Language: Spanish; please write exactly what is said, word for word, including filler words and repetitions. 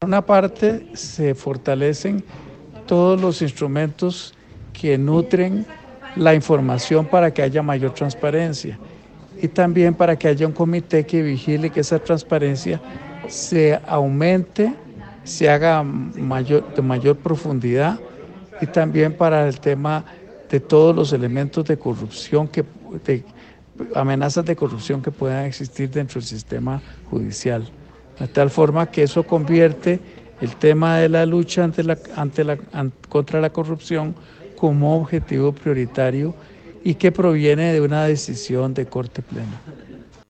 Por una parte, se fortalecen todos los instrumentos que nutren la información para que haya mayor transparencia y también para que haya un comité que vigile que esa transparencia se aumente, se haga mayor, de mayor profundidad, y también para el tema de todos los elementos de corrupción, que, de amenazas de corrupción que puedan existir dentro del sistema judicial, de tal forma que eso convierte el tema de la lucha ante la, ante la, ante, contra la corrupción como objetivo prioritario y que proviene de una decisión de corte pleno.